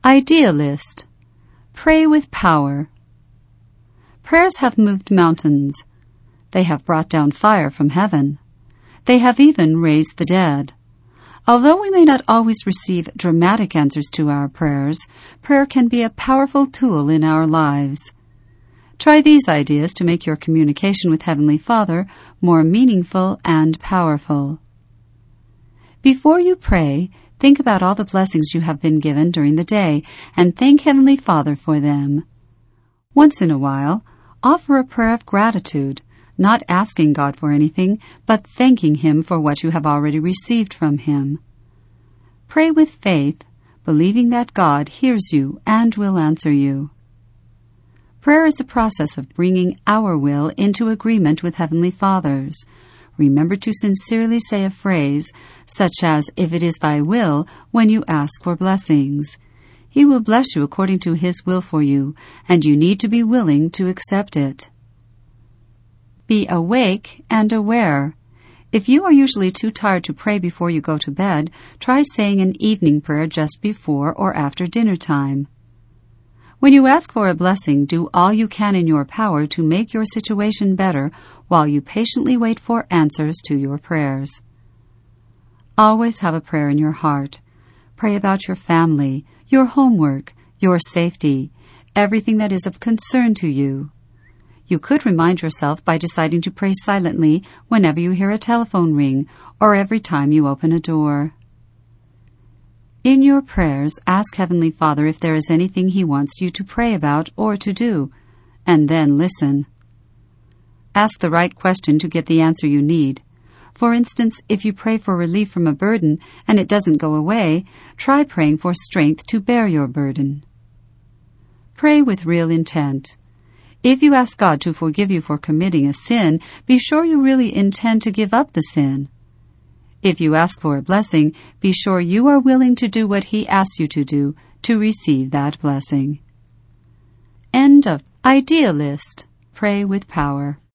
Idea list. Pray with power. Prayers have moved mountains. They have brought down fire from heaven. They have even raised the dead. Although we may not always receive dramatic answers to our prayers, prayer can be a powerful tool in our lives. Try these ideas to make your communication with Heavenly Father more meaningful and powerful. Before you pray, think about all the blessings you have been given during the day and thank Heavenly Father for them. Once in a while, offer a prayer of gratitude, not asking God for anything, but thanking Him for what you have already received from Him. Pray with faith, believing that God hears you and will answer you. Prayer is a process of bringing our will into agreement with Heavenly Father's. Remember to sincerely say a phrase, such as, "If it is thy will," when you ask for blessings. He will bless you according to His will for you, and you need to be willing to accept it. Be awake and aware. If you are usually too tired to pray before you go to bed, try saying an evening prayer just before or after dinner time. When you ask for a blessing, do all you can in your power to make your situation better while you patiently wait for answers to your prayers. Always have a prayer in your heart. Pray about your family, your homework, your safety, everything that is of concern to you. You could remind yourself by deciding to pray silently whenever you hear a telephone ring or every time you open a door. In your prayers, ask Heavenly Father if there is anything He wants you to pray about or to do, and then listen. Ask the right question to get the answer you need. For instance, if you pray for relief from a burden and it doesn't go away, try praying for strength to bear your burden. Pray with real intent. If you ask God to forgive you for committing a sin, be sure you really intend to give up the sin. If you ask for a blessing, be sure you are willing to do what He asks you to do to receive that blessing. End of Idea List. Pray with Power.